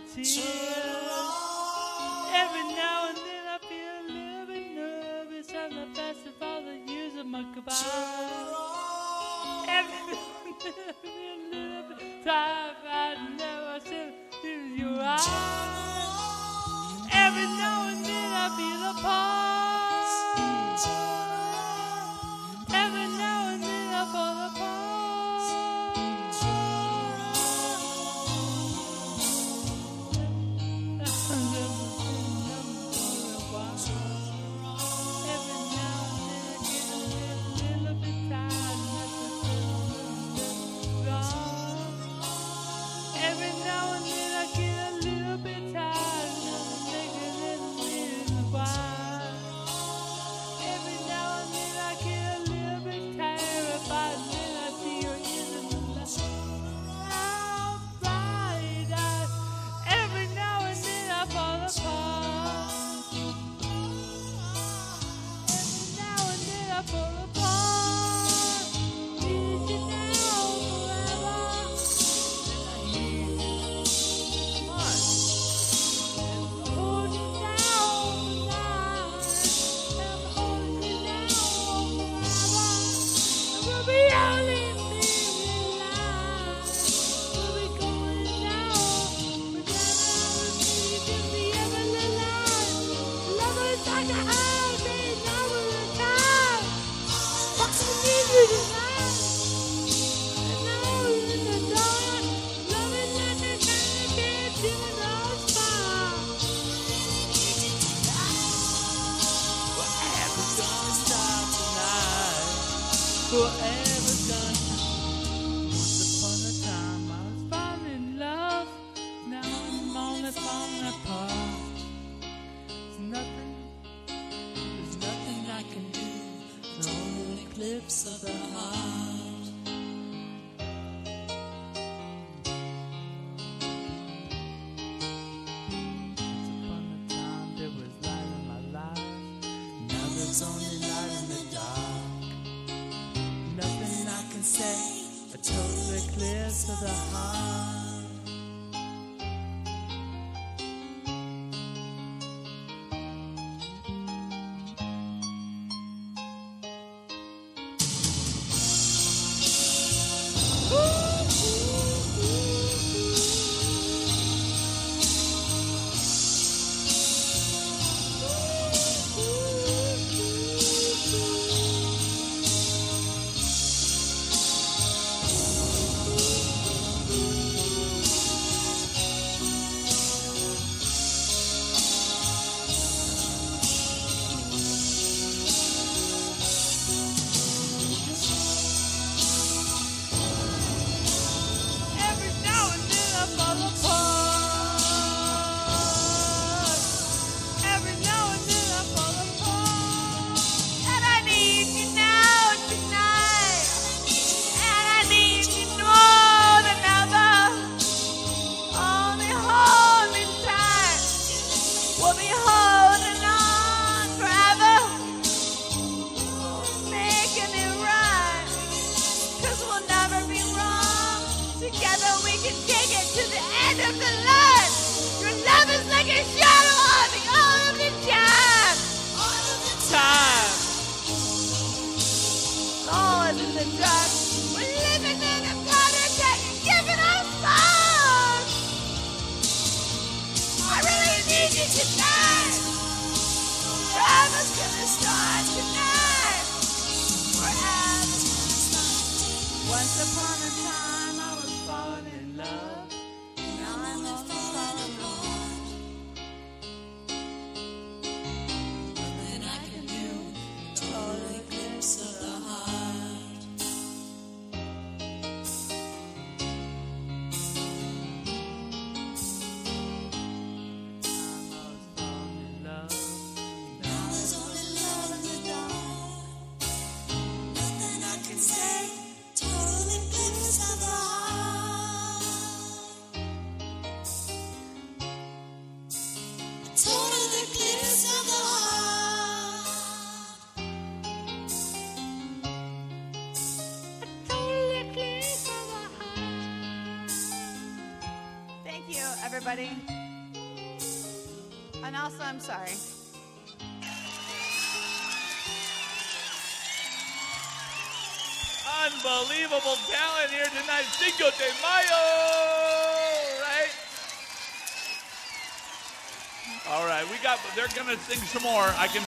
tears. Every now and then I feel a little bit nervous. I'm the best of all the years of my goodbye. Every now and then I feel a little bit tired. I never see your eyes. Every now and then I feel apart. Every now and then I fall apart. Every now and then I get a little bit tired. Every now and then I get a little bit tired. Every now and then I get a little bit terrified. Then I see your ears in the light. How bright eyes. Every now and then I fall apart. Every now and then I fall apart. Need you now forever. Hold you down tonight. I'm holding you down forever. We'll be only living life. We'll be going down forever. We can be ever alive. Love is like a high, they know the time. Fucking need you tonight. And now in the dark, love is like a kind of kid doing those fires. Forever's gonna stop tonight. Forever's gonna stop. Once upon a time I was falling in love. Now I'm only falling apart. There's nothing I can do. Total eclipse of the heart. Once upon a time there was light in my life. Now there's only light in the dark. Nothing I can say. A total eclipse of the heart. Every now and then I fall apart. Every now and then I fall apart. And I need you now tonight. And I need you more than ever. Only hold me tight. We'll be holding on forever. Making it right. 'Cause we'll never be wrong. Together we can take it to the end of the line. Your love is like a shadow on me all of the time. All of the time. Always in the dark. We're living in a product that you're giving us both. I really need you tonight. Forever's gonna start tonight. Forever's gonna start. Once upon a time I was falling in love. Now I'm only falling apart. Nothing I can do. Total eclipse of the heart. I was falling in love. Now there's only love in the dark. Nothing I can say. Total eclipse of the heart. Total eclipse of the heart. Total eclipse of the heart. Thank you, everybody. And also, I'm sorry. Unbelievable talent here tonight. Cinco de Mayo, right? All right, they're gonna sing some more. I can